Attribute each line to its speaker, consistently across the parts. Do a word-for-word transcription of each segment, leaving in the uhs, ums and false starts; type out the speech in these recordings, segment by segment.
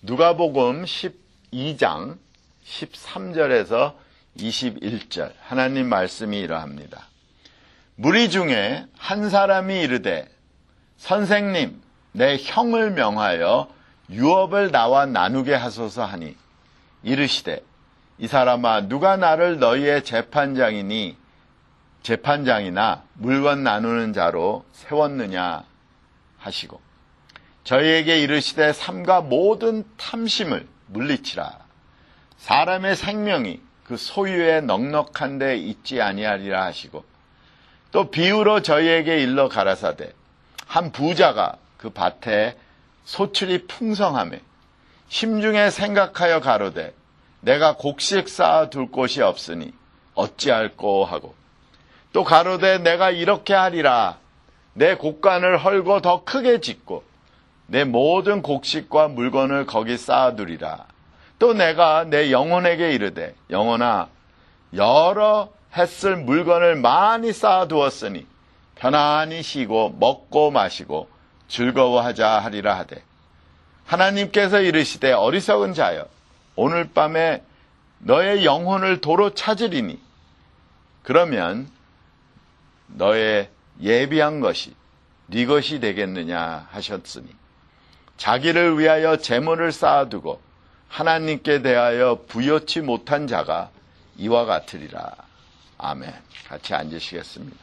Speaker 1: 누가복음 십이 장 십삼 절에서 이십일 절 하나님 말씀이 이러합니다. 무리 중에 한 사람이 이르되 선생님 내 형을 명하여 유업을 나와 나누게 하소서 하니 이르시되 이 사람아 누가 나를 너희의 재판장이니 재판장이나 물건 나누는 자로 세웠느냐 하시고 저희에게 이르시되 삼가 모든 탐심을 물리치라. 사람의 생명이 그 소유에 넉넉한 데 있지 아니하리라 하시고 또 비유로 저희에게 일러 가라사대 한 부자가 그 밭에 소출이 풍성하매 심중에 생각하여 가로되 내가 곡식 쌓아 둘 곳이 없으니 어찌할꼬 하고 또 가로되 내가 이렇게 하리라. 내 곡간을 헐고 더 크게 짓고 내 모든 곡식과 물건을 거기 쌓아두리라. 또 내가 내 영혼에게 이르되 영혼아 여러 했을 물건을 많이 쌓아두었으니 편안히 쉬고 먹고 마시고 즐거워하자 하리라 하되 하나님께서 이르시되 어리석은 자여 오늘 밤에 너의 영혼을 도로 찾으리니 그러면 너의 예비한 것이 네 것이 되겠느냐 하셨으니 자기를 위하여 재물을 쌓아두고 하나님께 대하여 부여치 못한 자가 이와 같으리라. 아멘. 같이 앉으시겠습니다.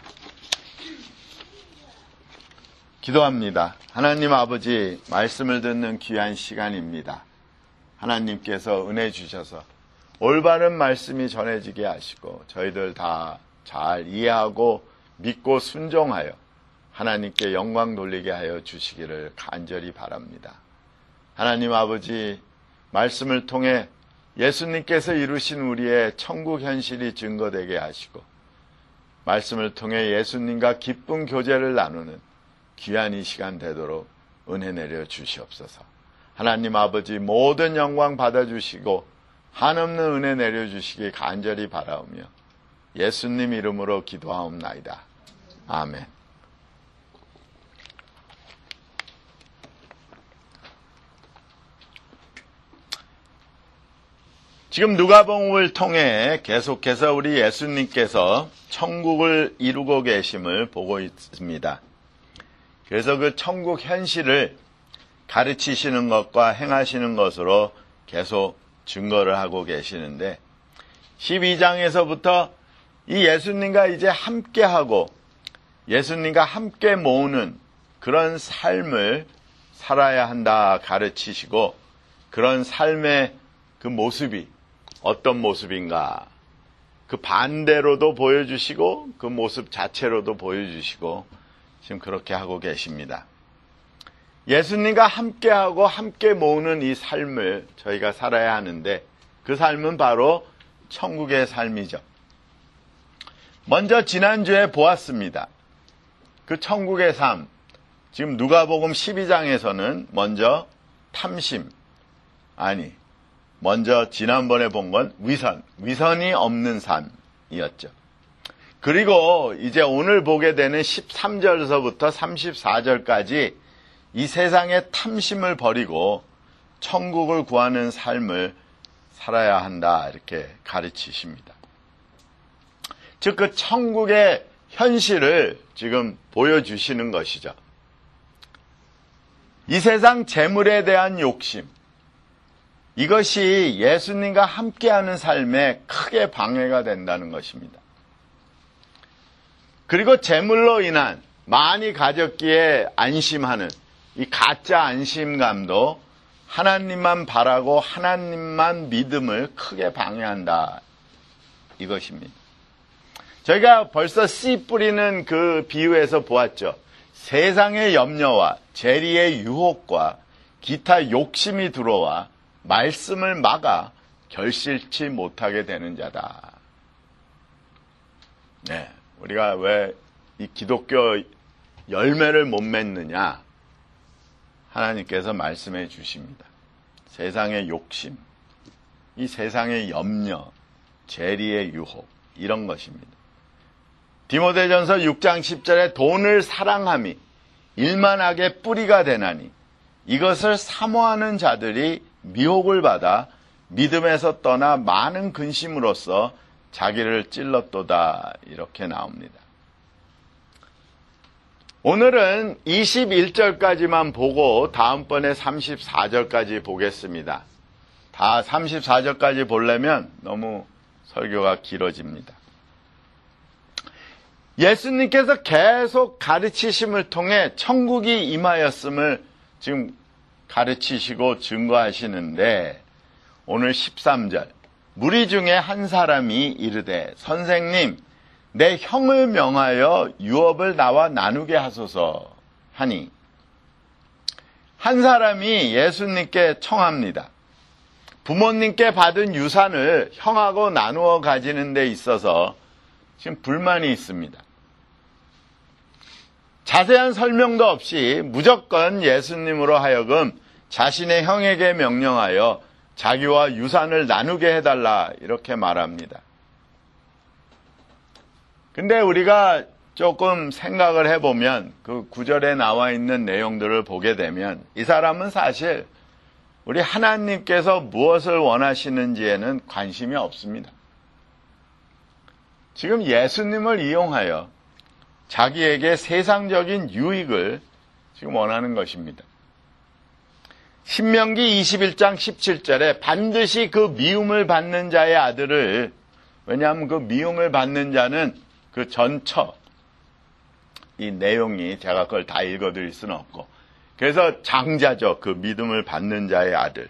Speaker 1: 기도합니다. 하나님 아버지 말씀을 듣는 귀한 시간입니다. 하나님께서 은혜 주셔서 올바른 말씀이 전해지게 하시고 저희들 다 잘 이해하고 믿고 순종하여 하나님께 영광 돌리게 하여 주시기를 간절히 바랍니다. 하나님 아버지 말씀을 통해 예수님께서 이루신 우리의 천국 현실이 증거되게 하시고 말씀을 통해 예수님과 기쁜 교제를 나누는 귀한 이 시간 되도록 은혜 내려 주시옵소서. 하나님 아버지 모든 영광 받아주시고 한없는 은혜 내려주시기 간절히 바라오며 예수님 이름으로 기도하옵나이다. 아멘. 지금 누가복음을 통해 계속해서 우리 예수님께서 천국을 이루고 계심을 보고 있습니다. 그래서 그 천국 현실을 가르치시는 것과 행하시는 것으로 계속 증거를 하고 계시는데 십이 장에서부터 이 예수님과 이제 함께하고 예수님과 함께 모으는 그런 삶을 살아야 한다 가르치시고 그런 삶의 그 모습이 어떤 모습인가 그 반대로도 보여주시고 그 모습 자체로도 보여주시고 지금 그렇게 하고 계십니다. 예수님과 함께하고 함께 모으는 이 삶을 저희가 살아야 하는데 그 삶은 바로 천국의 삶이죠. 먼저 지난주에 보았습니다. 그 천국의 삶, 지금 누가복음 십이 장에서는 먼저 탐심, 아니 먼저 지난번에 본 건 위선, 위선이 없는 삶이었죠. 그리고 이제 오늘 보게 되는 십삼 절에서부터 삼십사 절까지 이 세상의 탐심을 버리고 천국을 구하는 삶을 살아야 한다 이렇게 가르치십니다. 즉 그 천국의 현실을 지금 보여주시는 것이죠. 이 세상 재물에 대한 욕심, 이것이 예수님과 함께하는 삶에 크게 방해가 된다는 것입니다. 그리고 재물로 인한 많이 가졌기에 안심하는 이 가짜 안심감도 하나님만 바라고 하나님만 믿음을 크게 방해한다 이것입니다. 저희가 벌써 씨 뿌리는 그 비유에서 보았죠. 세상의 염려와 재리의 유혹과 기타 욕심이 들어와 말씀을 막아 결실치 못하게 되는 자다. 네, 우리가 왜 이 기독교 열매를 못 맺느냐? 하나님께서 말씀해 주십니다. 세상의 욕심, 이 세상의 염려, 재리의 유혹, 이런 것입니다. 디모데전서 육 장 십 절에 돈을 사랑함이 일만하게 뿌리가 되나니 이것을 사모하는 자들이 미혹을 받아 믿음에서 떠나 많은 근심으로써 자기를 찔렀도다. 이렇게 나옵니다. 오늘은 이십일 절까지만 보고 다음번에 삼십사 절까지 보겠습니다. 다 삼십사 절까지 보려면 너무 설교가 길어집니다. 예수님께서 계속 가르치심을 통해 천국이 임하였음을 지금 가르치시고 증거하시는데, 오늘 십삼 절, 무리 중에 한 사람이 이르되 선생님, 내 형을 명하여 유업을 나와 나누게 하소서 하니, 한 사람이 예수님께 청합니다. 부모님께 받은 유산을 형하고 나누어 가지는 데 있어서 지금 불만이 있습니다. 자세한 설명도 없이 무조건 예수님으로 하여금 자신의 형에게 명령하여 자기와 유산을 나누게 해달라, 이렇게 말합니다. 근데 우리가 조금 생각을 해보면 그 구절에 나와 있는 내용들을 보게 되면 이 사람은 사실 우리 하나님께서 무엇을 원하시는지에는 관심이 없습니다. 지금 예수님을 이용하여 자기에게 세상적인 유익을 지금 원하는 것입니다. 신명기 이십일 장 십칠 절에 반드시 그 미움을 받는 자의 아들을, 왜냐하면 그 미움을 받는 자는 그 전처, 이 내용이 제가 그걸 다 읽어드릴 수는 없고, 그래서 장자죠. 그 믿음을 받는 자의 아들.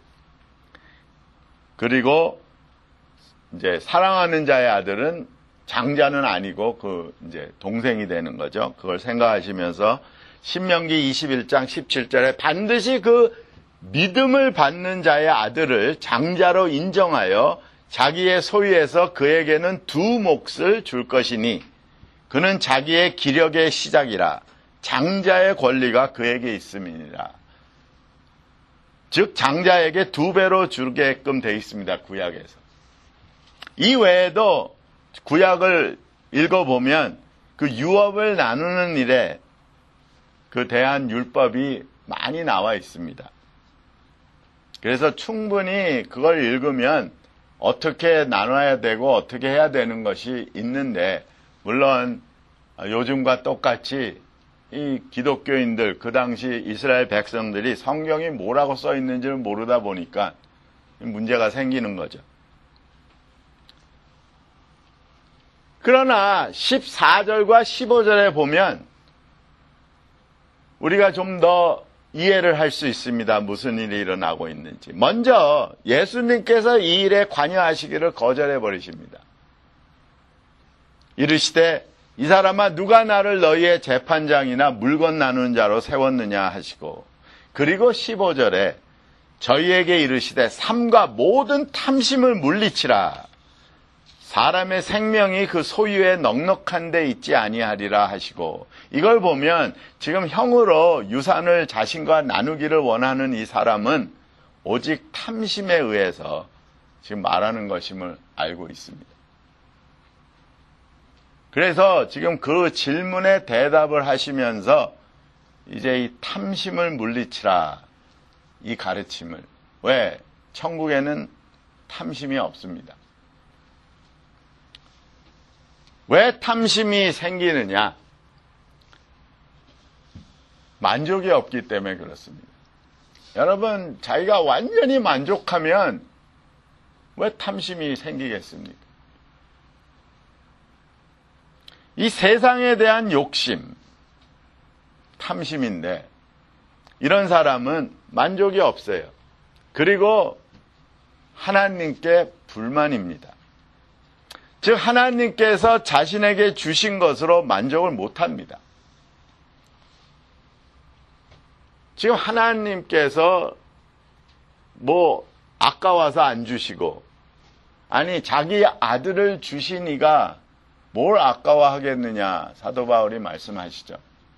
Speaker 1: 그리고 이제 사랑하는 자의 아들은 장자는 아니고 그 이제 동생이 되는 거죠. 그걸 생각하시면서 신명기 이십일 장 십칠 절에 반드시 그 믿음을 받는 자의 아들을 장자로 인정하여 자기의 소유에서 그에게는 두 몫을 줄 것이니 그는 자기의 기력의 시작이라 장자의 권리가 그에게 있음이니라. 즉 장자에게 두 배로 주게끔 되어 있습니다. 구약에서. 이 외에도 구약을 읽어보면 그 유업을 나누는 일에 그 대한 율법이 많이 나와 있습니다. 그래서 충분히 그걸 읽으면 어떻게 나눠야 되고 어떻게 해야 되는 것이 있는데, 물론 요즘과 똑같이 이 기독교인들, 그 당시 이스라엘 백성들이 성경이 뭐라고 써 있는지를 모르다 보니까 문제가 생기는 거죠. 그러나 십사 절과 십오 절에 보면 우리가 좀 더 이해를 할 수 있습니다. 무슨 일이 일어나고 있는지. 먼저 예수님께서 이 일에 관여하시기를 거절해 버리십니다. 이르시되 이 사람아 누가 나를 너희의 재판장이나 물건 나누는 자로 세웠느냐 하시고, 그리고 십오 절에 저희에게 이르시되 삼가 모든 탐심을 물리치라. 사람의 생명이 그 소유에 넉넉한 데 있지 아니하리라 하시고, 이걸 보면 지금 형으로 유산을 자신과 나누기를 원하는 이 사람은 오직 탐심에 의해서 지금 말하는 것임을 알고 있습니다. 그래서 지금 그 질문에 대답을 하시면서 이제 이 탐심을 물리치라, 이 가르침을. 왜? 천국에는 탐심이 없습니다. 왜 탐심이 생기느냐? 만족이 없기 때문에 그렇습니다. 여러분, 자기가 완전히 만족하면 왜 탐심이 생기겠습니까? 이 세상에 대한 욕심, 탐심인데 이런 사람은 만족이 없어요. 그리고 하나님께 불만입니다. 즉 하나님께서 자신에게 주신 것으로 만족을 못합니다. 지금 하나님께서 뭐 아까워서 안 주시고, 아니 자기 아들을 주시니가 뭘 아까워하겠느냐, 사도 바울이 말씀하시죠.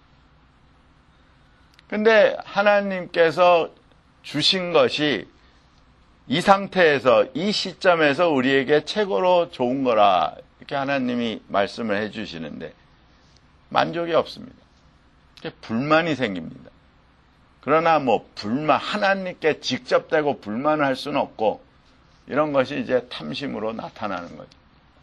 Speaker 1: 근데 하나님께서 주신 것이 이 상태에서, 이 시점에서 우리에게 최고로 좋은 거라, 이렇게 하나님이 말씀을 해주시는데 만족이 없습니다. 불만이 생깁니다. 그러나 뭐 불만, 하나님께 직접 대고 불만을 할 수는 없고, 이런 것이 이제 탐심으로 나타나는 거죠.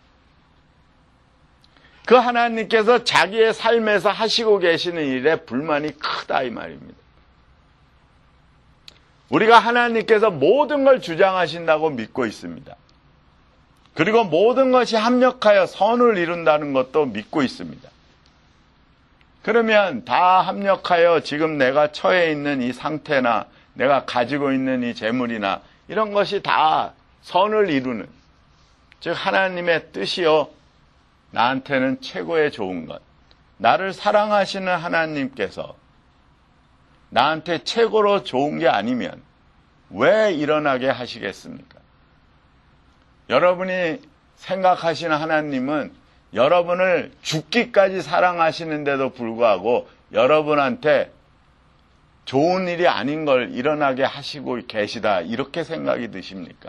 Speaker 1: 그 하나님께서 자기의 삶에서 하시고 계시는 일에 불만이 크다 이 말입니다. 우리가 하나님께서 모든 걸 주장하신다고 믿고 있습니다. 그리고 모든 것이 합력하여 선을 이룬다는 것도 믿고 있습니다. 그러면 다 합력하여 지금 내가 처해 있는 이 상태나 내가 가지고 있는 이 재물이나 이런 것이 다 선을 이루는, 즉 하나님의 뜻이요 나한테는 최고의 좋은 것, 나를 사랑하시는 하나님께서 나한테 최고로 좋은 게 아니면 왜 일어나게 하시겠습니까? 여러분이 생각하시는 하나님은 여러분을 죽기까지 사랑하시는데도 불구하고 여러분한테 좋은 일이 아닌 걸 일어나게 하시고 계시다, 이렇게 생각이 드십니까?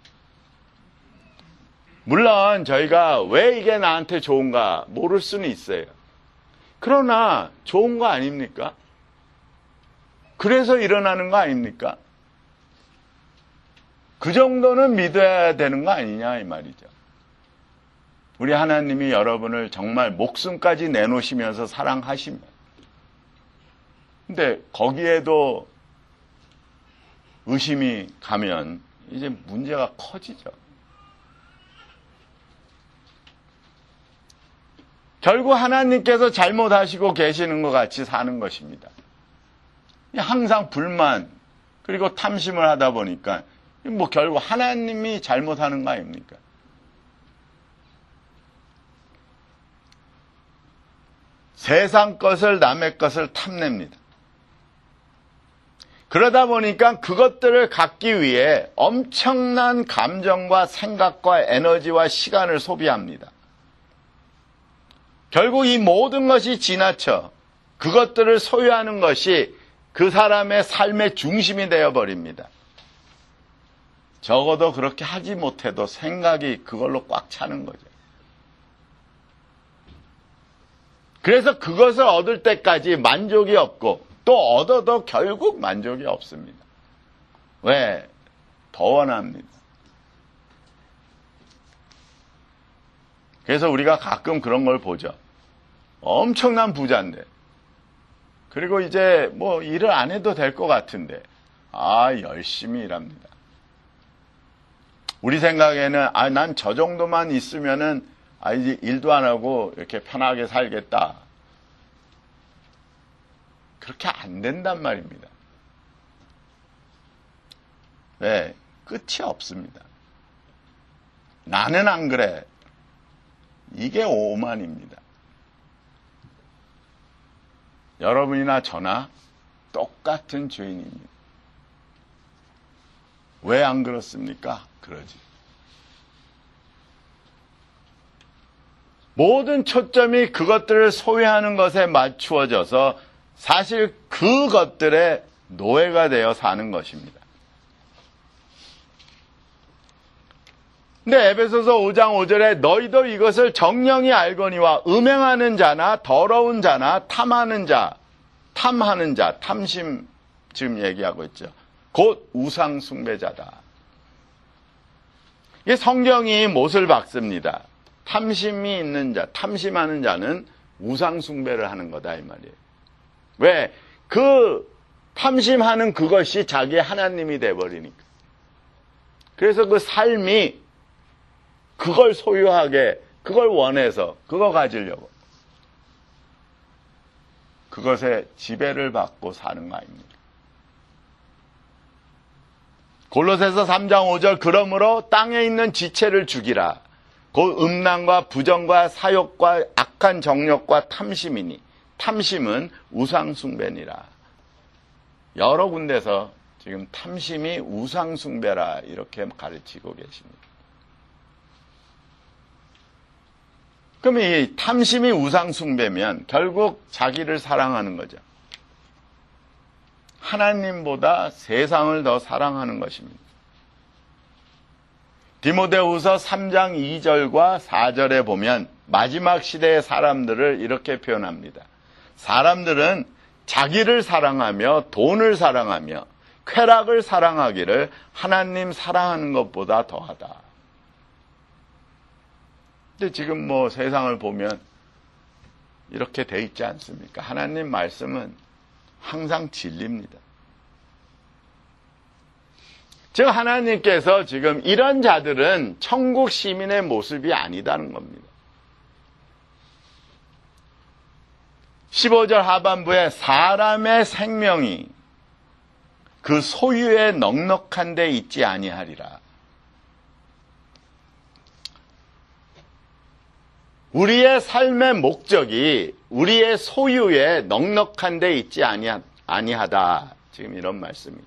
Speaker 1: 물론 저희가 왜 이게 나한테 좋은가 모를 수는 있어요. 그러나 좋은 거 아닙니까? 그래서 일어나는 거 아닙니까? 그 정도는 믿어야 되는 거 아니냐 이 말이죠. 우리 하나님이 여러분을 정말 목숨까지 내놓으시면서 사랑하시면, 근데 거기에도 의심이 가면 이제 문제가 커지죠. 결국 하나님께서 잘못하시고 계시는 것 같이 사는 것입니다. 항상 불만 그리고 탐심을 하다 보니까 뭐 결국 하나님이 잘못하는 거 아닙니까? 세상 것을, 남의 것을 탐냅니다. 그러다 보니까 그것들을 갖기 위해 엄청난 감정과 생각과 에너지와 시간을 소비합니다. 결국 이 모든 것이 지나쳐 그것들을 소유하는 것이 그 사람의 삶의 중심이 되어버립니다. 적어도 그렇게 하지 못해도 생각이 그걸로 꽉 차는 거죠. 그래서 그것을 얻을 때까지 만족이 없고 또 얻어도 결국 만족이 없습니다. 왜? 더 원합니다. 그래서 우리가 가끔 그런 걸 보죠. 엄청난 부자인데, 그리고 이제 뭐 일을 안 해도 될 것 같은데, 아, 열심히 일합니다. 우리 생각에는, 아, 난 저 정도만 있으면은, 아, 이제 일도 안 하고 이렇게 편하게 살겠다. 그렇게 안 된단 말입니다. 왜? 끝이 없습니다. 나는 안 그래. 이게 오만입니다. 여러분이나 저나 똑같은 죄인입니다. 왜 안 그렇습니까? 그러지. 모든 초점이 그것들을 소유하는 것에 맞추어져서 사실 그것들의 노예가 되어 사는 것입니다. 근데 에베소서 오 장 오 절에 너희도 이것을 정령이 알거니와 음행하는 자나 더러운 자나 탐하는 자, 탐하는 자, 탐심 지금 얘기하고 있죠. 곧 우상 숭배자다. 이게 성경이 못을 박습니다. 탐심이 있는 자, 탐심하는 자는 우상 숭배를 하는 거다 이 말이에요. 왜? 그 탐심하는 그것이 자기의 하나님이 돼버리니까. 그래서 그 삶이 그걸 소유하게, 그걸 원해서, 그거 가지려고. 그것에 지배를 받고 사는 거 아닙니까? 골로새서 삼 장 오 절, 그러므로 땅에 있는 지체를 죽이라. 곧 음란과 부정과 사욕과 악한 정욕과 탐심이니, 탐심은 우상숭배니라. 여러 군데서 지금 탐심이 우상숭배라 이렇게 가르치고 계십니다. 그럼 이 탐심이 우상숭배면 결국 자기를 사랑하는 거죠. 하나님보다 세상을 더 사랑하는 것입니다. 디모데후서 삼 장 이 절과 사 절에 보면 마지막 시대의 사람들을 이렇게 표현합니다. 사람들은 자기를 사랑하며 돈을 사랑하며 쾌락을 사랑하기를 하나님 사랑하는 것보다 더하다. 근데 지금 뭐 세상을 보면 이렇게 돼 있지 않습니까? 하나님 말씀은 항상 진리입니다. 즉 하나님께서 지금 이런 자들은 천국 시민의 모습이 아니다는 겁니다. 십오 절 하반부에 사람의 생명이 그 소유에 넉넉한 데 있지 아니하리라. 우리의 삶의 목적이 우리의 소유에 넉넉한 데 있지 아니하다. 지금 이런 말씀이죠.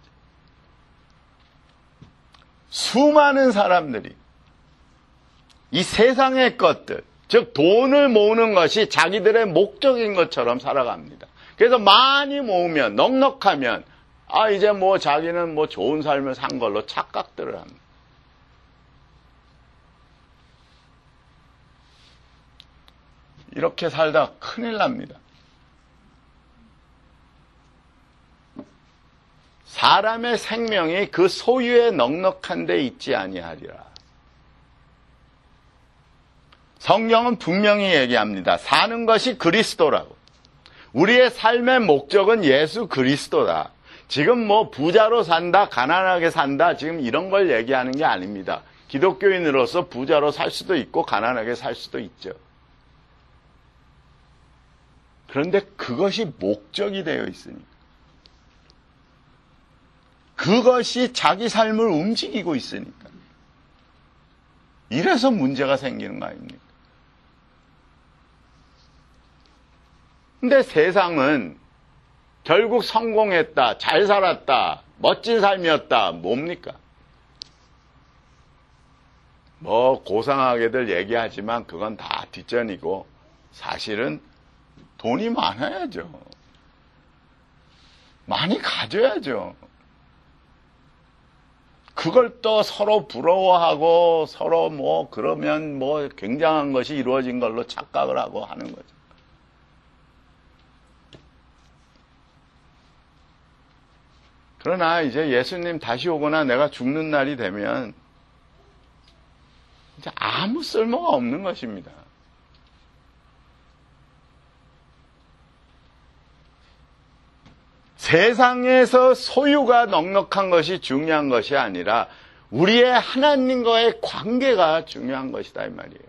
Speaker 1: 수많은 사람들이 이 세상의 것들, 즉 돈을 모으는 것이 자기들의 목적인 것처럼 살아갑니다. 그래서 많이 모으면, 넉넉하면 아 이제 뭐 자기는 뭐 좋은 삶을 산 걸로 착각들을 합니다. 이렇게 살다 큰일 납니다. 사람의 생명이 그 소유에 넉넉한 데 있지 아니하리라. 성경은 분명히 얘기합니다. 사는 것이 그리스도라고. 우리의 삶의 목적은 예수 그리스도다. 지금 뭐 부자로 산다, 가난하게 산다, 지금 이런 걸 얘기하는 게 아닙니다. 기독교인으로서 부자로 살 수도 있고 가난하게 살 수도 있죠. 그런데 그것이 목적이 되어 있으니까. 그것이 자기 삶을 움직이고 있으니까. 이래서 문제가 생기는 거 아닙니까? 근데 세상은 결국 성공했다, 잘 살았다, 멋진 삶이었다, 뭡니까? 뭐 고상하게들 얘기하지만 그건 다 뒷전이고 사실은 돈이 많아야죠. 많이 가져야죠. 그걸 또 서로 부러워하고 서로 뭐 그러면 뭐 굉장한 것이 이루어진 걸로 착각을 하고 하는 거죠. 그러나 이제 예수님 다시 오거나 내가 죽는 날이 되면 이제 아무 쓸모가 없는 것입니다. 세상에서 소유가 넉넉한 것이 중요한 것이 아니라 우리의 하나님과의 관계가 중요한 것이다 이 말이에요.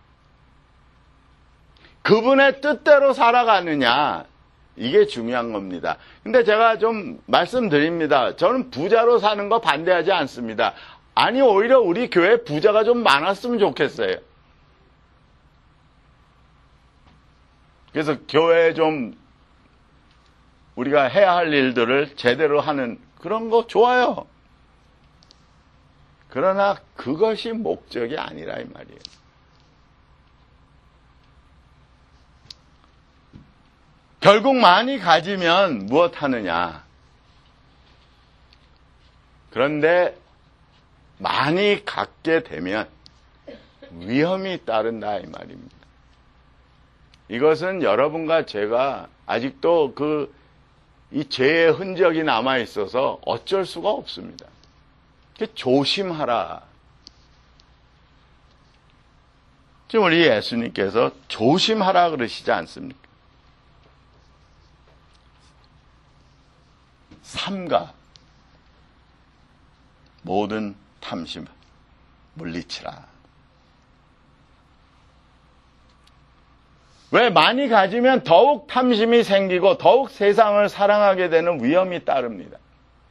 Speaker 1: 그분의 뜻대로 살아가느냐 이게 중요한 겁니다. 근데 제가 좀 말씀드립니다. 저는 부자로 사는 거 반대하지 않습니다. 아니 오히려 우리 교회 부자가 좀 많았으면 좋겠어요. 그래서 교회에 좀 우리가 해야 할 일들을 제대로 하는 그런 거 좋아요. 그러나 그것이 목적이 아니라 이 말이에요. 결국 많이 가지면 무엇 하느냐? 그런데 많이 갖게 되면 위험이 따른다 이 말입니다. 이것은 여러분과 제가 아직도 그 이 죄의 흔적이 남아 있어서 어쩔 수가 없습니다. 조심하라. 지금 우리 예수님께서 조심하라 그러시지 않습니까? 삼가 모든 탐심 물리치라. 왜 많이 가지면 더욱 탐심이 생기고 더욱 세상을 사랑하게 되는 위험이 따릅니다.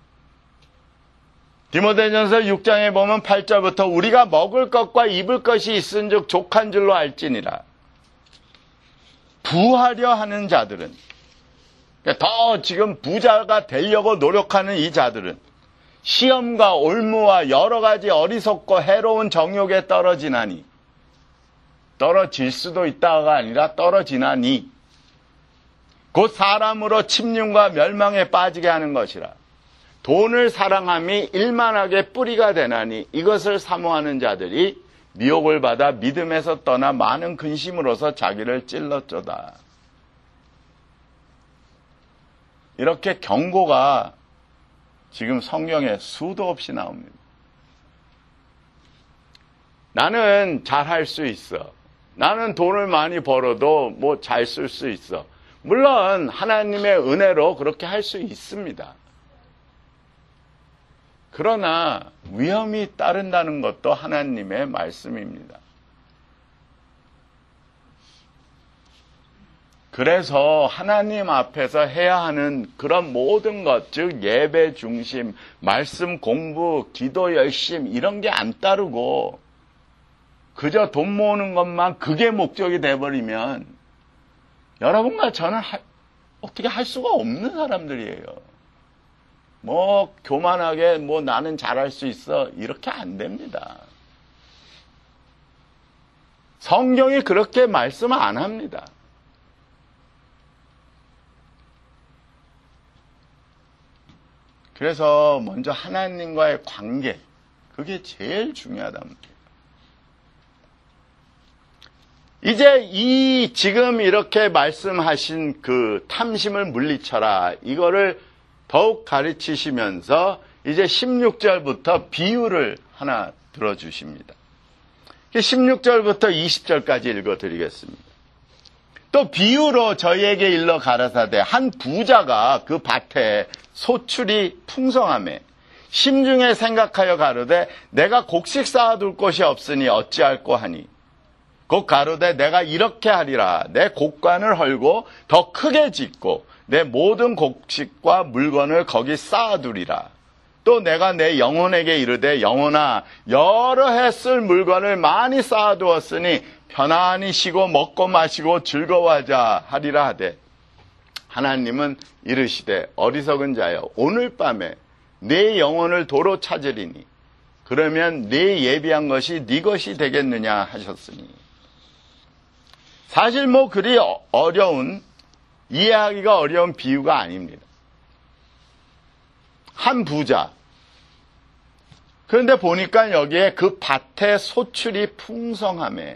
Speaker 1: 디모데전서 육 장에 보면 팔 절부터 우리가 먹을 것과 입을 것이 있은즉 족한 줄로 알지니라. 부하려 하는 자들은, 더 지금 부자가 되려고 노력하는 이 자들은 시험과 올무와 여러 가지 어리석고 해로운 정욕에 떨어지나니, 떨어질 수도 있다가 아니라 떨어지나니 곧 사람으로 침륜과 멸망에 빠지게 하는 것이라. 돈을 사랑함이 일만하게 뿌리가 되나니 이것을 사모하는 자들이 미혹을 받아 믿음에서 떠나 많은 근심으로서 자기를 찔렀도다. 이렇게 경고가 지금 성경에 수도 없이 나옵니다. 나는 잘할 수 있어. 나는 돈을 많이 벌어도 뭐 잘 쓸 수 있어. 물론 하나님의 은혜로 그렇게 할 수 있습니다. 그러나 위험이 따른다는 것도 하나님의 말씀입니다. 그래서 하나님 앞에서 해야 하는 그런 모든 것, 즉 예배 중심, 말씀 공부, 기도 열심 이런 게 안 따르고 그저 돈 모으는 것만 그게 목적이 돼버리면 여러분과 저는 하, 어떻게 할 수가 없는 사람들이에요. 뭐 교만하게 뭐 나는 잘할 수 있어 이렇게 안 됩니다. 성경이 그렇게 말씀 안 합니다. 그래서 먼저 하나님과의 관계, 그게 제일 중요하답니다. 이제 이 지금 이렇게 말씀하신 그 탐심을 물리쳐라, 이거를 더욱 가르치시면서 이제 십육 절부터 비유를 하나 들어주십니다. 십육 절부터 이십 절까지 읽어드리겠습니다. 또 비유로 저희에게 일러 가라사대 한 부자가 그 밭에 소출이 풍성하매 심중에 생각하여 가로되 내가 곡식 쌓아둘 곳이 없으니 어찌할꼬 하니 곧 가로되 내가 이렇게 하리라. 내 곡관을 헐고 더 크게 짓고 내 모든 곡식과 물건을 거기 쌓아두리라. 또 내가 내 영혼에게 이르되 영혼아 여러 해 쓸 물건을 많이 쌓아두었으니 편안히 쉬고 먹고 마시고 즐거워하자 하리라 하되 하나님은 이르시되 어리석은 자여 오늘 밤에 네 영혼을 도로 찾으리니 그러면 네 예비한 것이 네 것이 되겠느냐 하셨으니 사실 뭐 그리 어려운 이해하기가 어려운 비유가 아닙니다. 한 부자, 그런데 보니까 여기에 그 밭에 소출이 풍성하매,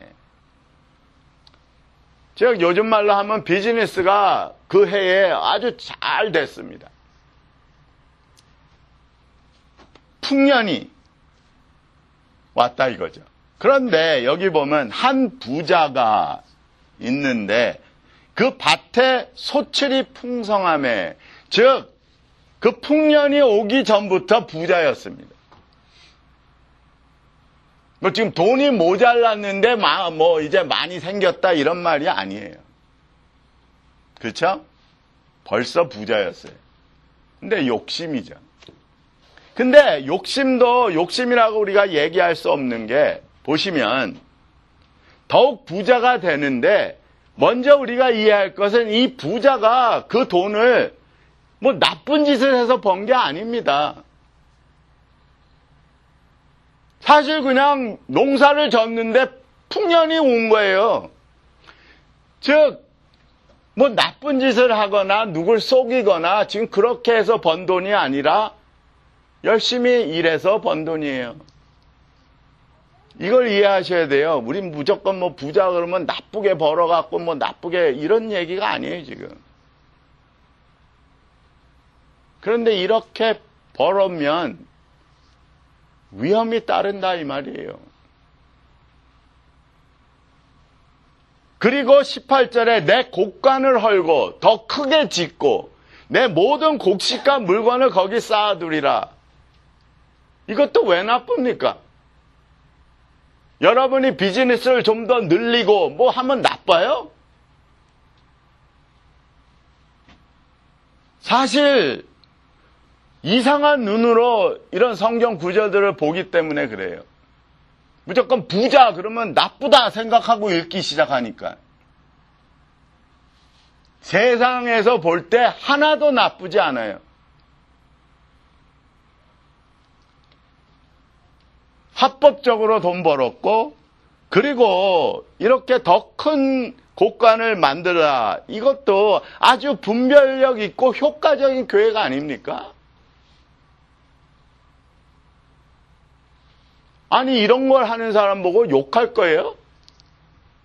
Speaker 1: 즉 요즘 말로 하면 비즈니스가 그 해에 아주 잘 됐습니다. 풍년이 왔다 이거죠. 그런데 여기 보면 한 부자가 있는데 그 밭에 소출이 풍성하매, 즉 그 풍년이 오기 전부터 부자였습니다. 뭐 지금 돈이 모자랐는데 뭐 이제 많이 생겼다 이런 말이 아니에요. 그렇죠? 벌써 부자였어요. 근데 욕심이죠. 근데 욕심도 욕심이라고 우리가 얘기할 수 없는 게, 보시면 더욱 부자가 되는데 먼저 우리가 이해할 것은 이 부자가 그 돈을 뭐 나쁜 짓을 해서 번 게 아닙니다. 사실 그냥 농사를 졌는데 풍년이 온 거예요. 즉, 뭐 나쁜 짓을 하거나 누굴 속이거나 지금 그렇게 해서 번 돈이 아니라 열심히 일해서 번 돈이에요. 이걸 이해하셔야 돼요. 우린 무조건 뭐 부자 그러면 나쁘게 벌어갖고 뭐 나쁘게 이런 얘기가 아니에요, 지금. 그런데 이렇게 벌으면 위험이 따른다 이 말이에요. 그리고 십팔 절에 내 곡관을 헐고 더 크게 짓고 내 모든 곡식과 물건을 거기 쌓아두리라. 이것도 왜 나쁩니까? 여러분이 비즈니스를 좀 더 늘리고 뭐 하면 나빠요? 사실 이상한 눈으로 이런 성경 구절들을 보기 때문에 그래요. 무조건 부자 그러면 나쁘다 생각하고 읽기 시작하니까. 세상에서 볼 때 하나도 나쁘지 않아요. 합법적으로 돈 벌었고, 그리고 이렇게 더 큰 곡관을 만들어라. 이것도 아주 분별력 있고 효과적인 교회가 아닙니까? 아니 이런 걸 하는 사람 보고 욕할 거예요?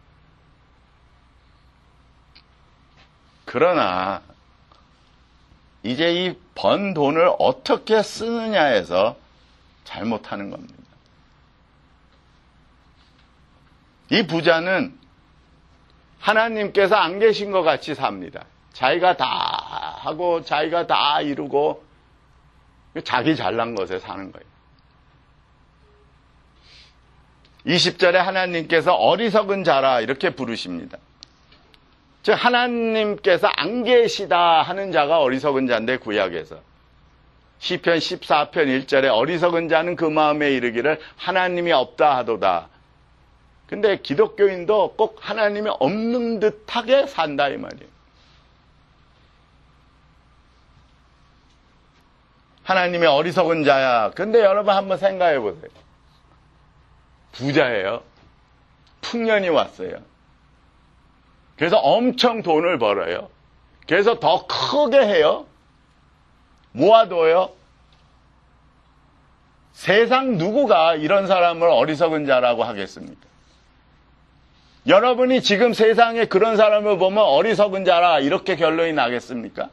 Speaker 1: 그러나 이제 이 번 돈을 어떻게 쓰느냐에서 잘못하는 겁니다. 이 부자는 하나님께서 안 계신 것 같이 삽니다. 자기가 다 하고 자기가 다 이루고 자기 잘난 것에 사는 거예요. 이십 절에 하나님께서 어리석은 자라 이렇게 부르십니다. 즉 하나님께서 안 계시다 하는 자가 어리석은 자인데, 구약에서 시편 십사 편 일 절에 어리석은 자는 그 마음에 이르기를 하나님이 없다 하도다. 근데 기독교인도 꼭 하나님이 없는 듯하게 산다 이 말이에요. 하나님이 어리석은 자야. 근데 여러분 한번 생각해 보세요. 부자예요. 풍년이 왔어요. 그래서 엄청 돈을 벌어요. 그래서 더 크게 해요. 모아둬요. 세상 누구가 이런 사람을 어리석은 자라고 하겠습니까? 여러분이 지금 세상에 그런 사람을 보면 어리석은 자라 이렇게 결론이 나겠습니까?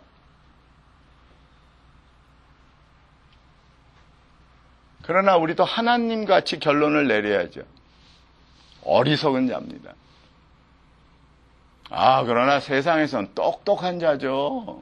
Speaker 1: 그러나 우리도 하나님같이 결론을 내려야죠. 어리석은 자입니다. 아, 그러나 세상에선 똑똑한 자죠.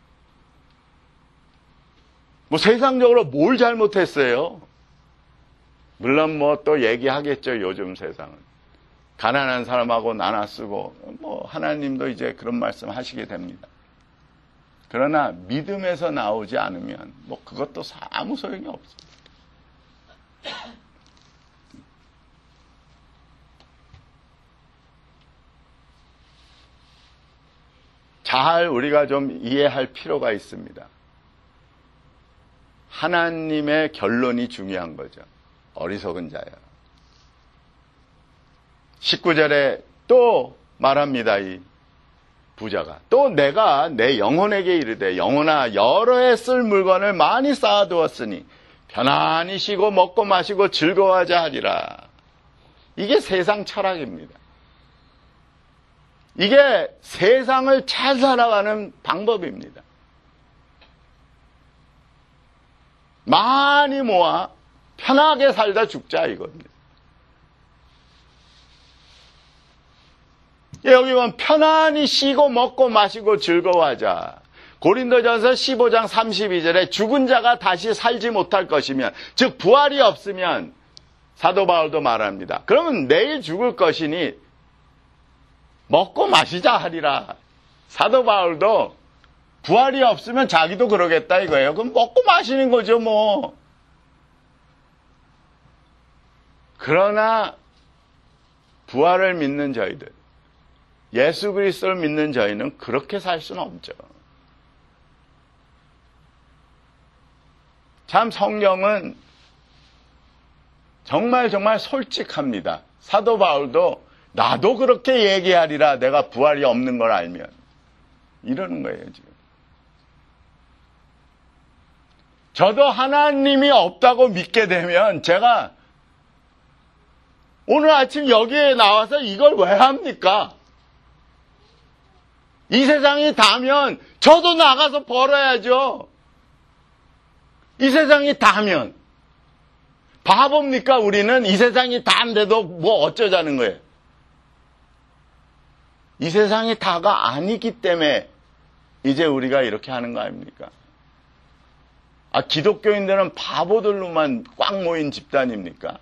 Speaker 1: 뭐 세상적으로 뭘 잘못했어요? 물론 뭐 또 얘기하겠죠, 요즘 세상은. 가난한 사람하고 나눠 쓰고, 뭐 하나님도 이제 그런 말씀 하시게 됩니다. 그러나 믿음에서 나오지 않으면 뭐 그것도 아무 소용이 없어요. 잘 우리가 좀 이해할 필요가 있습니다. 하나님의 결론이 중요한 거죠. 어리석은 자야. 십구 절에 또 말합니다. 이 부자가. 또 내가 내 영혼에게 이르되 영혼아 여러 해 쓸 물건을 많이 쌓아두었으니 편안히 쉬고 먹고 마시고 즐거워하자 하리라. 이게 세상 철학입니다. 이게 세상을 잘 살아가는 방법입니다. 많이 모아 편하게 살다 죽자 이겁니다. 여기 보면 편안히 쉬고 먹고 마시고 즐거워하자. 고린도전서 십오 장 삼십이 절에 죽은 자가 다시 살지 못할 것이면, 즉 부활이 없으면, 사도 바울도 말합니다. 그러면 내일 죽을 것이니 먹고 마시자 하리라. 사도 바울도 부활이 없으면 자기도 그러겠다 이거예요. 그럼 먹고 마시는 거죠 뭐. 그러나 부활을 믿는 저희들, 예수 그리스도를 믿는 저희는 그렇게 살 수는 없죠. 참 성경은 정말 정말 솔직합니다. 사도 바울도 나도 그렇게 얘기하리라, 내가 부활이 없는 걸 알면. 이러는 거예요 지금. 저도 하나님이 없다고 믿게 되면 제가 오늘 아침 여기에 나와서 이걸 왜 합니까? 이 세상이 다면 저도 나가서 벌어야죠. 이 세상이 다면. 바보입니까 우리는? 이 세상이 다인데도 뭐 어쩌자는 거예요. 이 세상이 다가 아니기 때문에 이제 우리가 이렇게 하는 거 아닙니까? 아, 기독교인들은 바보들로만 꽉 모인 집단입니까?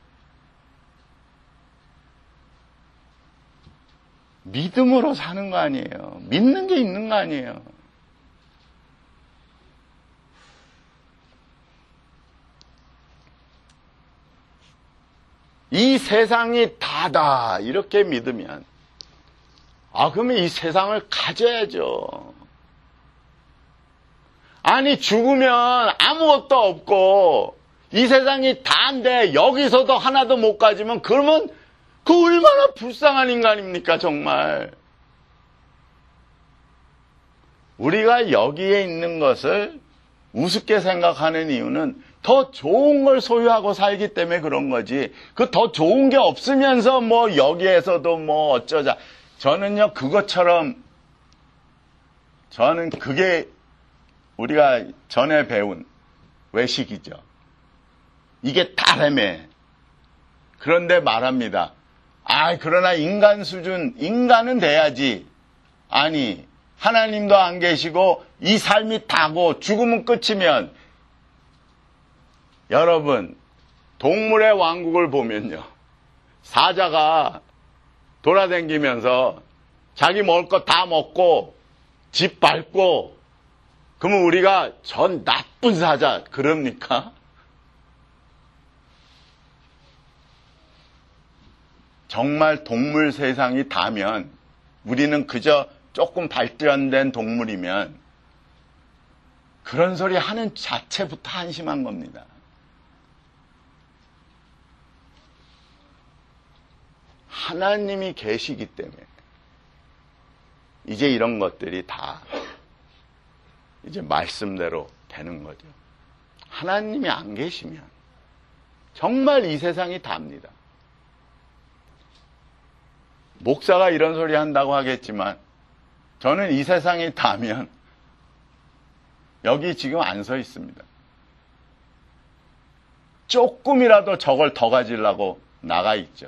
Speaker 1: 믿음으로 사는 거 아니에요. 믿는 게 있는 거 아니에요. 이 세상이 다다 이렇게 믿으면, 아 그러면 이 세상을 가져야죠. 아니 죽으면 아무것도 없고 이 세상이 다인데 여기서도 하나도 못 가지면 그러면 그 얼마나 불쌍한 인간입니까 정말. 우리가 여기에 있는 것을 우습게 생각하는 이유는 더 좋은 걸 소유하고 살기 때문에 그런 거지. 그 더 좋은 게 없으면서 뭐 여기에서도 뭐 어쩌자. 저는요 그것처럼, 저는 그게 우리가 전에 배운 외식이죠. 이게 다래매. 그런데 말합니다. 아, 그러나 인간 수준, 인간은 돼야지. 아니, 하나님도 안 계시고 이 삶이 다고 죽으면 끝이면, 여러분, 동물의 왕국을 보면요, 사자가 돌아다니면서 자기 먹을 거 다 먹고 집 밟고, 그러면 우리가 전 나쁜 사자 그럽니까? 정말 동물 세상이 다면, 우리는 그저 조금 발전된 동물이면 그런 소리 하는 자체부터 한심한 겁니다. 하나님이 계시기 때문에 이제 이런 것들이 다 이제 말씀대로 되는 거죠. 하나님이 안 계시면 정말 이 세상이 답니다. 목사가 이런 소리 한다고 하겠지만 저는 이 세상이 다면 여기 지금 안 서 있습니다. 조금이라도 저걸 더 가지려고 나가 있죠.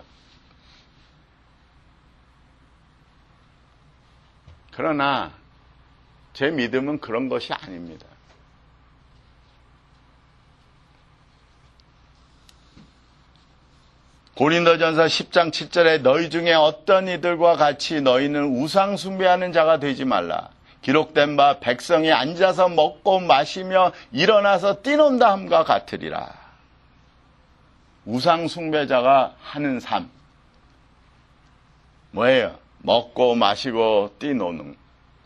Speaker 1: 그러나 제 믿음은 그런 것이 아닙니다. 고린도전서 십 장 칠 절에 너희 중에 어떤 이들과 같이 너희는 우상 숭배하는 자가 되지 말라. 기록된 바 백성이 앉아서 먹고 마시며 일어나서 뛰논다 함과 같으리라. 우상 숭배자가 하는 삶 뭐예요? 먹고 마시고 뛰노는.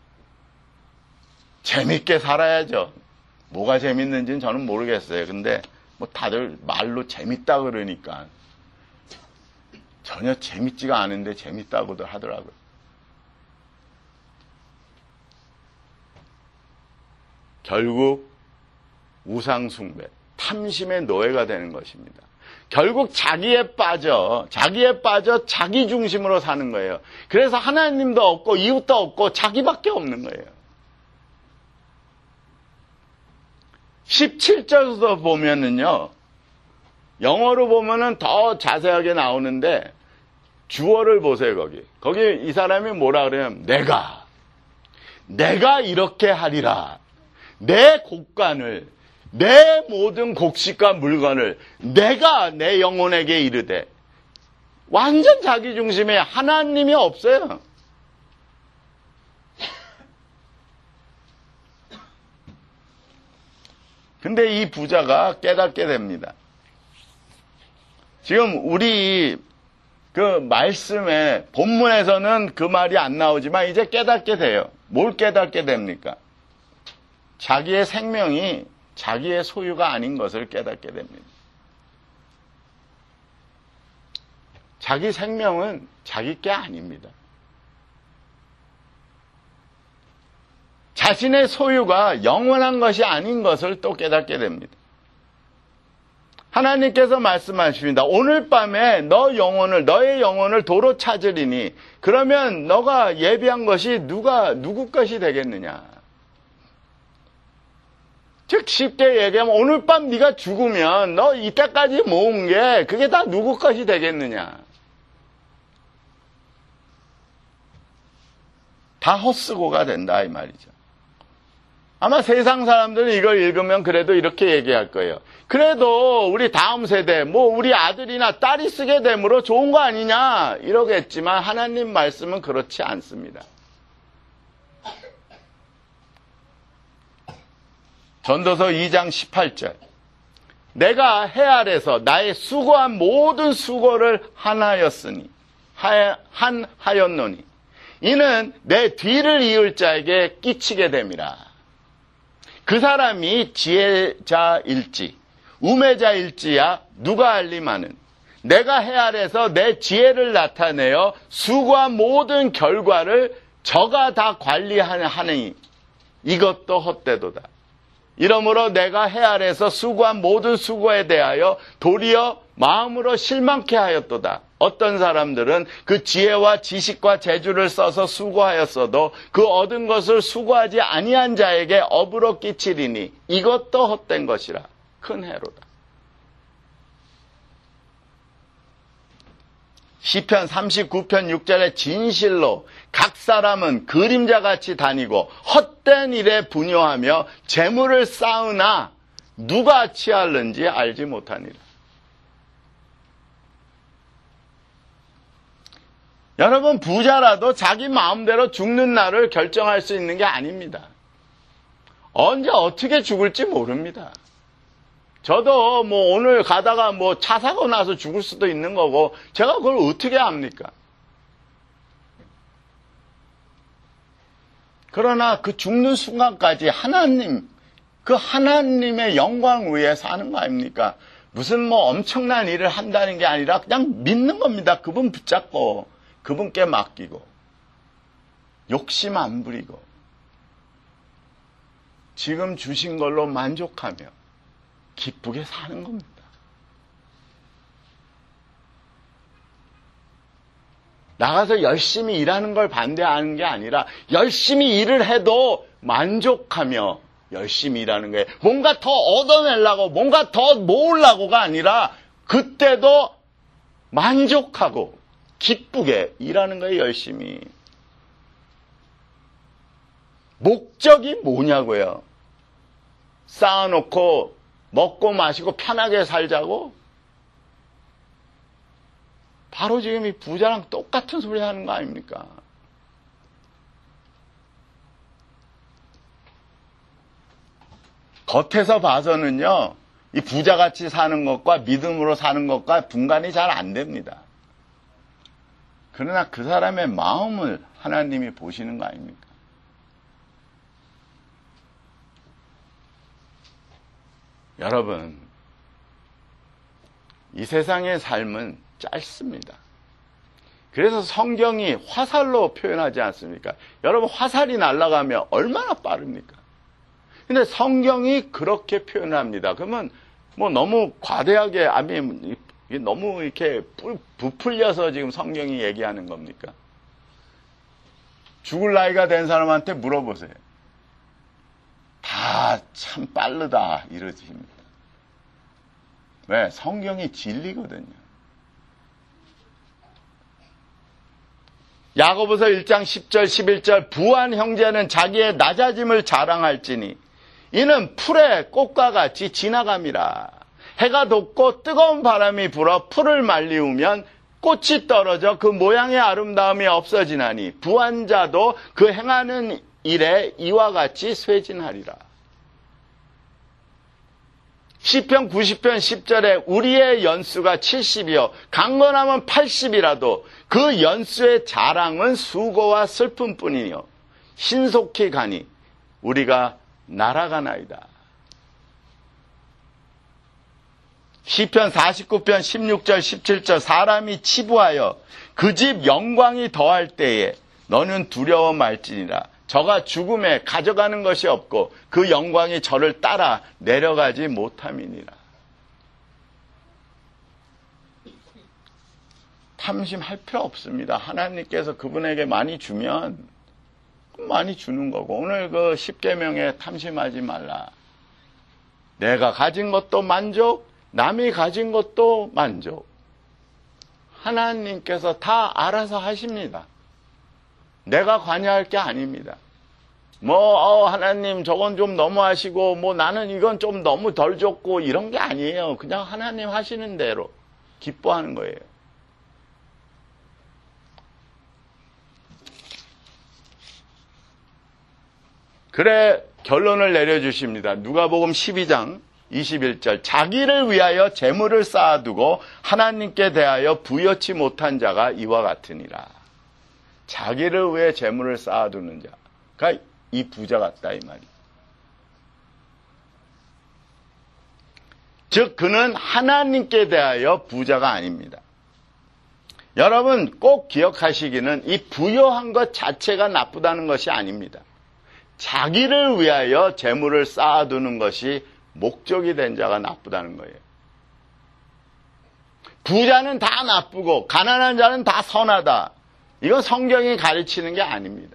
Speaker 1: 재밌게 살아야죠. 뭐가 재밌는지는 저는 모르겠어요. 근데 뭐 다들 말로 재밌다 그러니까 전혀 재밌지가 않은데 재밌다고들 하더라고요. 결국 우상숭배, 탐심의 노예가 되는 것입니다. 결국 자기에 빠져, 자기에 빠져 자기 중심으로 사는 거예요. 그래서 하나님도 없고 이웃도 없고 자기밖에 없는 거예요. 십칠 절에서 보면은요, 영어로 보면은 더 자세하게 나오는데 주어를 보세요. 거기 거기 이 사람이 뭐라 그래요? 내가 내가 이렇게 하리라. 내 곡간을, 내 모든 곡식과 물건을 내가 내 영혼에게 이르되. 완전 자기 중심에 하나님이 없어요. 근데 이 부자가 깨닫게 됩니다. 지금 우리 그 말씀에 본문에서는 그 말이 안 나오지만 이제 깨닫게 돼요. 뭘 깨닫게 됩니까? 자기의 생명이 자기의 소유가 아닌 것을 깨닫게 됩니다. 자기 생명은 자기 게 아닙니다. 자신의 소유가 영원한 것이 아닌 것을 또 깨닫게 됩니다. 하나님께서 말씀하십니다. 오늘 밤에 너 영혼을, 너의 영혼을 도로 찾으리니 그러면 너가 예비한 것이 누가, 누구 것이 되겠느냐. 즉 쉽게 얘기하면 오늘 밤 네가 죽으면 너 이때까지 모은 게 그게 다 누구 것이 되겠느냐. 다 헛수고가 된다 이 말이죠. 아마 세상 사람들은 이걸 읽으면 그래도 이렇게 얘기할 거예요. 그래도 우리 다음 세대, 뭐 우리 아들이나 딸이 쓰게 되므로 좋은 거 아니냐 이러겠지만 하나님 말씀은 그렇지 않습니다. 전도서 이 장 십팔 절. 내가 해 아래서 나의 수고한 모든 수고를 한하였으니 한 하였노니 이는 내 뒤를 이을 자에게 끼치게 됨이라. 그 사람이 지혜자일지 우매자일지야 누가 알리마는 내가 해 아래서 내 지혜를 나타내어 수고한 모든 결과를 저가 다 관리하느니 이것도 헛되도다. 이러므로 내가 해 아래서 수고한 모든 수고에 대하여 도리어 마음으로 실망케 하였도다. 어떤 사람들은 그 지혜와 지식과 재주를 써서 수고하였어도 그 얻은 것을 수고하지 아니한 자에게 업으로 끼치리니 이것도 헛된 것이라. 큰 해로다. 시편 삼십구 편 육 절에 진실로 각 사람은 그림자같이 다니고 헛된 일에 분요하며 재물을 쌓으나 누가 취할는지 알지 못하니라. 여러분, 부자라도 자기 마음대로 죽는 날을 결정할 수 있는 게 아닙니다. 언제 어떻게 죽을지 모릅니다. 저도 뭐 오늘 가다가 뭐 차 사고 나서 죽을 수도 있는 거고, 제가 그걸 어떻게 압니까? 그러나 그 죽는 순간까지 하나님, 그 하나님의 영광 위에 사는 거 아닙니까? 무슨 뭐 엄청난 일을 한다는 게 아니라 그냥 믿는 겁니다. 그분 붙잡고, 그분께 맡기고, 욕심 안 부리고, 지금 주신 걸로 만족하며 기쁘게 사는 겁니다. 나가서 열심히 일하는 걸 반대하는 게 아니라 열심히 일을 해도 만족하며 열심히 일하는 거예요. 뭔가 더 얻어내려고, 뭔가 더 모으려고가 아니라 그때도 만족하고 기쁘게 일하는 거예요, 열심히. 목적이 뭐냐고요? 쌓아놓고 먹고 마시고 편하게 살자고? 바로 지금 이 부자랑 똑같은 소리 하는 거 아닙니까? 겉에서 봐서는요, 이 부자같이 사는 것과 믿음으로 사는 것과 분간이 잘 안 됩니다. 그러나 그 사람의 마음을 하나님이 보시는 거 아닙니까? 여러분, 이 세상의 삶은 짧습니다. 그래서 성경이 화살로 표현하지 않습니까? 여러분, 화살이 날아가면 얼마나 빠릅니까? 근데 성경이 그렇게 표현합니다. 그러면 뭐 너무 과대하게, 아니, 너무 이렇게 부풀려서 지금 성경이 얘기하는 겁니까? 죽을 나이가 된 사람한테 물어보세요. 다 참 빠르다 이러십니다. 왜? 성경이 진리거든요. 야고보서 일 장 십 절 십일 절 부한 형제는 자기의 낮아짐을 자랑할지니 이는 풀의 꽃과 같이 지나감이라. 해가 돋고 뜨거운 바람이 불어 풀을 말리우면 꽃이 떨어져 그 모양의 아름다움이 없어지나니 부한 자도 그 행하는 일에 이와 같이 쇠진하리라. 시편 구십 편 십 절에 우리의 연수가 칠십이요 강건하면 팔십이라도 그 연수의 자랑은 수고와 슬픔뿐이요 신속히 가니 우리가 날아가나이다. 시편 사십구 편 십육 절 십칠 절 사람이 치부하여 그 집 영광이 더할 때에 너는 두려워 말지니라. 저가 죽음에 가져가는 것이 없고 그 영광이 저를 따라 내려가지 못함이니라. 탐심할 필요 없습니다. 하나님께서 그분에게 많이 주면 많이 주는 거고, 오늘 그 십계명에 탐심하지 말라. 내가 가진 것도 만족, 남이 가진 것도 만족. 하나님께서 다 알아서 하십니다. 내가 관여할 게 아닙니다. 뭐 어, 하나님 저건 좀 너무 하시고 뭐 나는 이건 좀 너무 덜 줬고 이런 게 아니에요. 그냥 하나님 하시는 대로 기뻐하는 거예요. 그래 결론을 내려주십니다. 누가복음 십이 장 이십일 절 자기를 위하여 재물을 쌓아두고 하나님께 대하여 부여치 못한 자가 이와 같으니라. 자기를 위해 재물을 쌓아두는 자가 이 부자 같다 이 말이에요. 즉 그는 하나님께 대하여 부자가 아닙니다. 여러분 꼭 기억하시기는 이 부여한 것 자체가 나쁘다는 것이 아닙니다. 자기를 위하여 재물을 쌓아두는 것이 목적이 된 자가 나쁘다는 거예요. 부자는 다 나쁘고 가난한 자는 다 선하다. 이건 성경이 가르치는 게 아닙니다.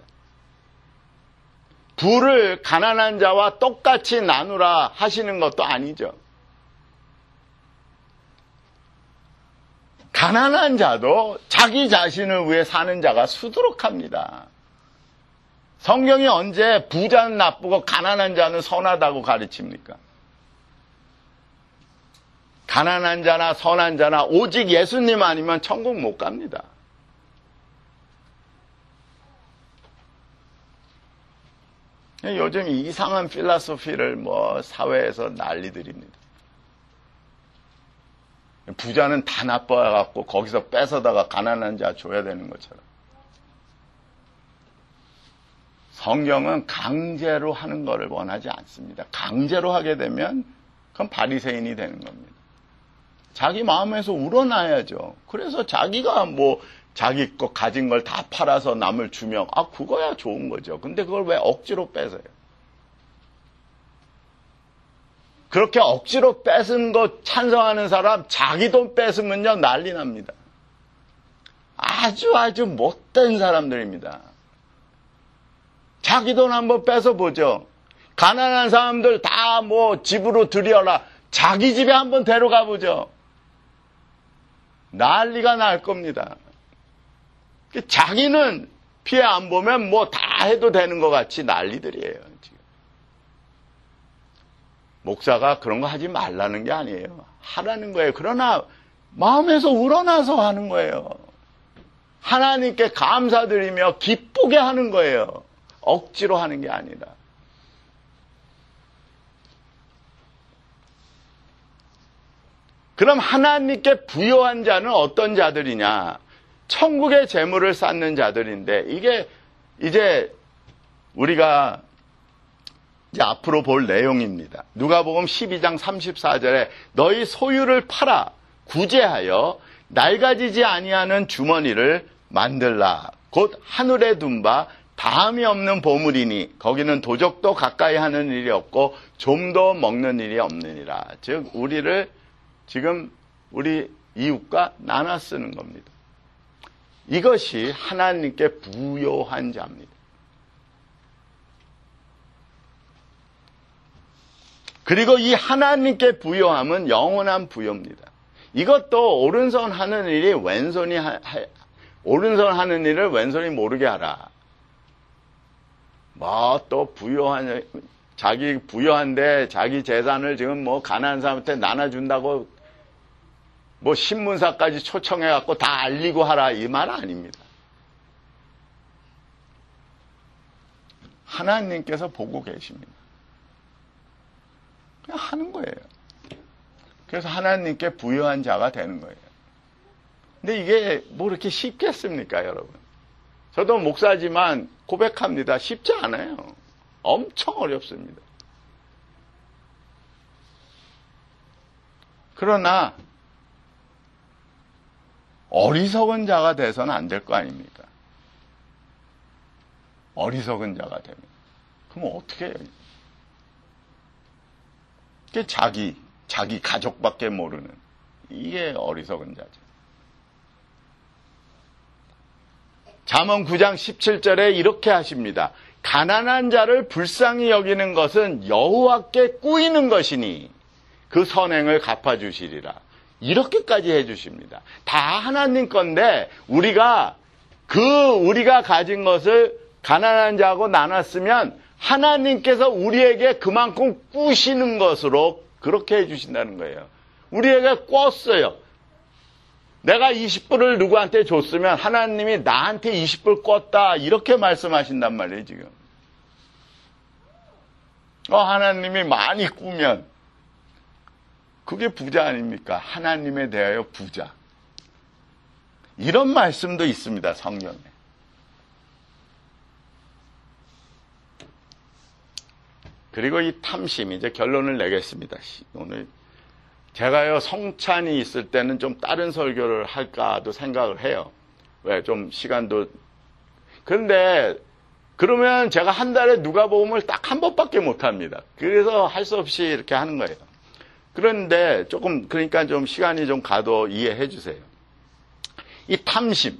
Speaker 1: 부를 가난한 자와 똑같이 나누라 하시는 것도 아니죠. 가난한 자도 자기 자신을 위해 사는 자가 수두룩합니다. 성경이 언제 부자는 나쁘고 가난한 자는 선하다고 가르칩니까? 가난한 자나 선한 자나 오직 예수님 아니면 천국 못 갑니다. 요즘 이상한 필라소피를 뭐 사회에서 난리들입니다. 부자는 다 나빠갖고 거기서 뺏어다가 가난한 자 줘야 되는 것처럼. 성경은 강제로 하는 것을 원하지 않습니다. 강제로 하게 되면 그건 바리새인이 되는 겁니다. 자기 마음에서 우러나야죠. 그래서 자기가 뭐 자기 거 가진 걸 다 팔아서 남을 주면 아 그거야 좋은 거죠. 근데 그걸 왜 억지로 뺏어요? 그렇게 억지로 뺏은 거 찬성하는 사람 자기 돈 뺏으면요 난리 납니다. 아주 아주 못된 사람들입니다. 자기 돈 한번 뺏어보죠. 가난한 사람들 다 뭐 집으로 들여라. 자기 집에 한번 데려가 보죠. 난리가 날 겁니다. 자기는 피해 안 보면 뭐 다 해도 되는 것 같이 난리들이에요. 지금. 목사가 그런 거 하지 말라는 게 아니에요. 하라는 거예요. 그러나 마음에서 우러나서 하는 거예요. 하나님께 감사드리며 기쁘게 하는 거예요. 억지로 하는 게 아니라. 그럼 하나님께 부요한 자는 어떤 자들이냐? 천국의 재물을 쌓는 자들인데 이게 이제 우리가 이제 앞으로 볼 내용입니다. 누가복음 십이 장 삼십사 절에 너희 소유를 팔아 구제하여 낡아지지 아니하는 주머니를 만들라. 곧 하늘에 둔 바 다함이 없는 보물이니 거기는 도적도 가까이 하는 일이 없고 좀도 먹는 일이 없느니라. 즉 우리를 지금 우리 이웃과 나눠 쓰는 겁니다. 이것이 하나님께 부요한 자입니다. 그리고 이 하나님께 부요함은 영원한 부요입니다. 이것도 오른손 하는 일이 왼손이 하, 하, 오른손 하는 일을 왼손이 모르게 하라. 뭐 또 부요한 자기 부요한데 자기 재산을 지금 뭐 가난한 사람한테 나눠준다고 뭐 신문사까지 초청해갖고 다 알리고 하라 이 말 아닙니다. 하나님께서 보고 계십니다. 그냥 하는 거예요. 그래서 하나님께 부요한 자가 되는 거예요. 근데 이게 뭐 이렇게 쉽겠습니까, 여러분? 저도 목사지만 고백합니다. 쉽지 않아요. 엄청 어렵습니다. 그러나 어리석은 자가 돼서는 안 될 거 아닙니까? 어리석은 자가 되면. 그럼 어떻게 해요? 그게 자기, 자기 가족밖에 모르는 이게 어리석은 자죠. 잠언 구 장 십칠 절에 이렇게 하십니다. 가난한 자를 불쌍히 여기는 것은 여호와께 꾸이는 것이니 그 선행을 갚아주시리라. 이렇게까지 해주십니다. 다 하나님 건데 우리가 그 우리가 가진 것을 가난한 자하고 나눴으면 하나님께서 우리에게 그만큼 꾸시는 것으로 그렇게 해주신다는 거예요. 우리에게 꿨어요. 내가 이십 불을 누구한테 줬으면 하나님이 나한테 이십 불 꿨다 이렇게 말씀하신단 말이에요. 지금. 어, 하나님이 많이 꾸면 그게 부자 아닙니까? 하나님에 대하여 부자. 이런 말씀도 있습니다. 성경에. 그리고 이 탐심, 이제 결론을 내겠습니다. 오늘 제가요 성찬이 있을 때는 좀 다른 설교를 할까도 생각을 해요. 왜? 좀 시간도. 그런데 그러면 제가 한 달에 누가복음을 딱 한 번밖에 못 합니다. 그래서 할 수 없이 이렇게 하는 거예요. 그런데 조금, 그러니까 좀 시간이 좀 가도 이해해 주세요. 이 탐심.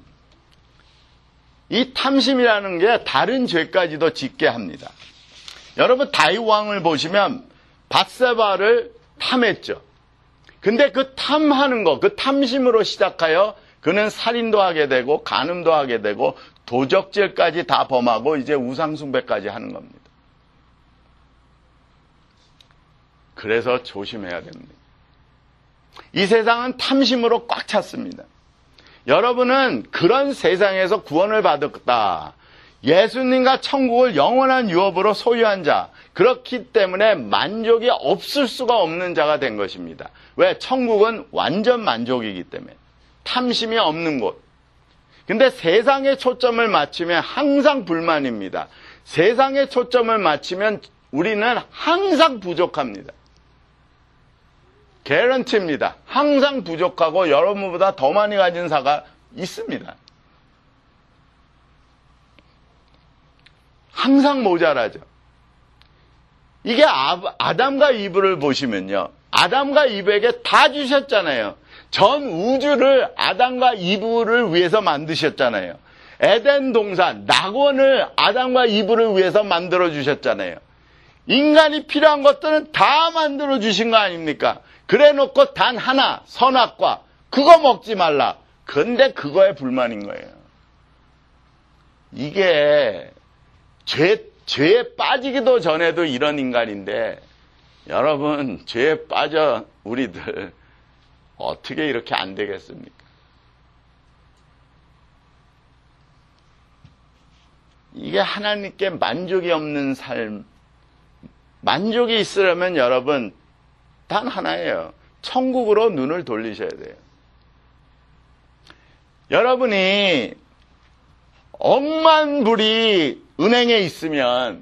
Speaker 1: 이 탐심이라는 게 다른 죄까지도 짓게 합니다. 여러분, 다윗 왕을 보시면 밧세바를 탐했죠. 근데 그 탐하는 거, 그 탐심으로 시작하여 그는 살인도 하게 되고 간음도 하게 되고 도적질까지 다 범하고 이제 우상숭배까지 하는 겁니다. 그래서 조심해야 됩니다. 이 세상은 탐심으로 꽉 찼습니다. 여러분은 그런 세상에서 구원을 받았다. 예수님과 천국을 영원한 유업으로 소유한 자, 그렇기 때문에 만족이 없을 수가 없는 자가 된 것입니다. 왜? 천국은 완전 만족이기 때문에. 탐심이 없는 곳. 근데 세상에 초점을 맞추면 항상 불만입니다. 세상에 초점을 맞추면 우리는 항상 부족합니다. 개런티입니다. 항상 부족하고 여러분보다 더 많이 가진 사가 있습니다. 항상 모자라죠. 이게 아담과 이브를 보시면요. 아담과 이브에게 다 주셨잖아요. 전 우주를 아담과 이브를 위해서 만드셨잖아요. 에덴 동산, 낙원을 아담과 이브를 위해서 만들어 주셨잖아요. 인간이 필요한 것들은 다 만들어 주신 거 아닙니까? 그래 놓고 단 하나, 선악과, 그거 먹지 말라. 근데 그거에 불만인 거예요. 이게 죄, 죄에 빠지기도 전에도 이런 인간인데, 여러분, 죄에 빠져 우리들 어떻게 이렇게 안 되겠습니까? 이게 하나님께 만족이 없는 삶, 만족이 있으려면 여러분 단 하나예요. 천국으로 눈을 돌리셔야 돼요. 여러분이 억만 불이 은행에 있으면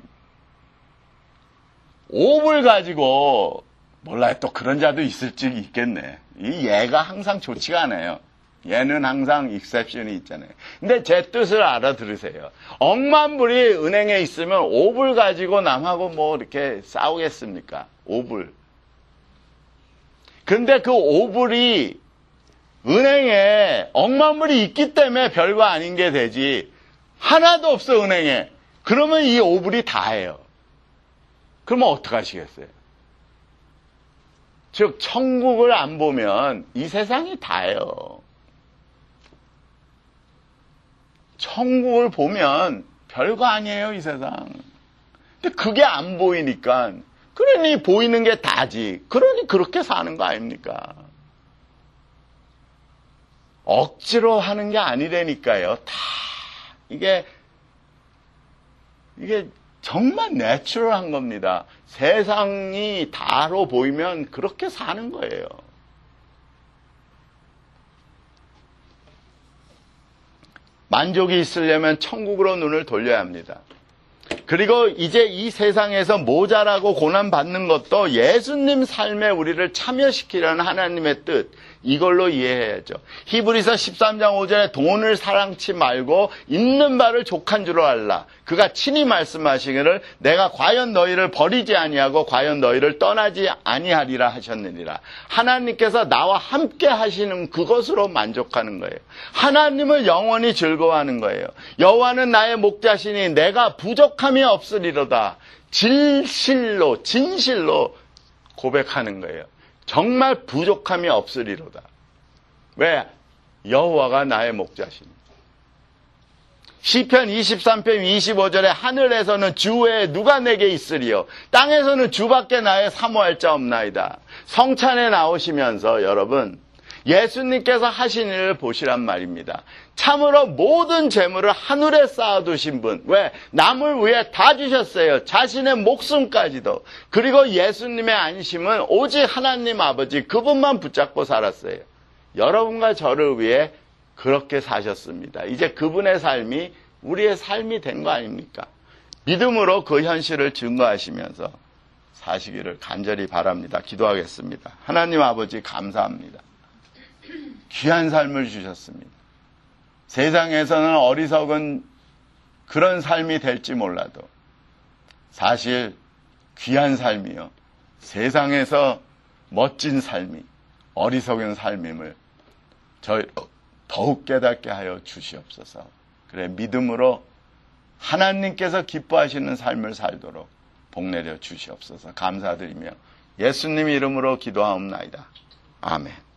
Speaker 1: 오불 가지고, 몰라요, 또 그런 자도 있을지 있겠네. 이 얘가 항상 좋지가 않아요. 얘는 항상 익셉션이 있잖아요. 근데 제 뜻을 알아들으세요. 억만 불이 은행에 있으면 오불 가지고 남하고 뭐 이렇게 싸우겠습니까? 오불. 근데 그 오불이 은행에 억만 불이 있기 때문에 별거 아닌 게 되지, 하나도 없어 은행에. 그러면 이 오불이 다예요. 그러면 어떡하시겠어요? 즉 천국을 안 보면 이 세상이 다예요. 천국을 보면 별거 아니에요, 이 세상. 근데 그게 안 보이니까, 그러니 보이는 게 다지. 그러니 그렇게 사는 거 아닙니까? 억지로 하는 게 아니라니까요. 다 이게 이게 정말 내추럴한 겁니다. 세상이 다로 보이면 그렇게 사는 거예요. 만족이 있으려면 천국으로 눈을 돌려야 합니다. 그리고 이제 이 세상에서 모자라고 고난받는 것도 예수님 삶에 우리를 참여시키려는 하나님의 뜻, 이걸로 이해해야죠. 히브리서 십삼 장 오 절에 돈을 사랑치 말고 있는 바를 족한 줄로 알라. 그가 친히 말씀하시기를 내가 과연 너희를 버리지 아니하고 과연 너희를 떠나지 아니하리라 하셨느니라. 하나님께서 나와 함께 하시는 그것으로 만족하는 거예요. 하나님을 영원히 즐거워하는 거예요. 여호와는 나의 목자시니 내가 부족함이 없으리로다. 진실로 진실로 고백하는 거예요. 정말 부족함이 없으리로다. 왜? 여호와가 나의 목자시니. 시편 이십삼 편 이십오 절에 하늘에서는 주 외에 누가 내게 있으리요? 땅에서는 주밖에 나의 사모할 자 없나이다. 성찬에 나오시면서 여러분 예수님께서 하신 일을 보시란 말입니다. 참으로 모든 재물을 하늘에 쌓아두신 분. 왜? 남을 위해 다 주셨어요. 자신의 목숨까지도. 그리고 예수님의 안심은 오직 하나님 아버지 그분만 붙잡고 살았어요. 여러분과 저를 위해 그렇게 사셨습니다. 이제 그분의 삶이 우리의 삶이 된 거 아닙니까? 믿음으로 그 현실을 증거하시면서 사시기를 간절히 바랍니다. 기도하겠습니다. 하나님 아버지 감사합니다. 귀한 삶을 주셨습니다. 세상에서는 어리석은 그런 삶이 될지 몰라도 사실 귀한 삶이요. 세상에서 멋진 삶이, 어리석은 삶임을 저희 더욱 깨닫게 하여 주시옵소서. 그래, 믿음으로 하나님께서 기뻐하시는 삶을 살도록 복내려 주시옵소서. 감사드리며 예수님 이름으로 기도하옵나이다. 아멘.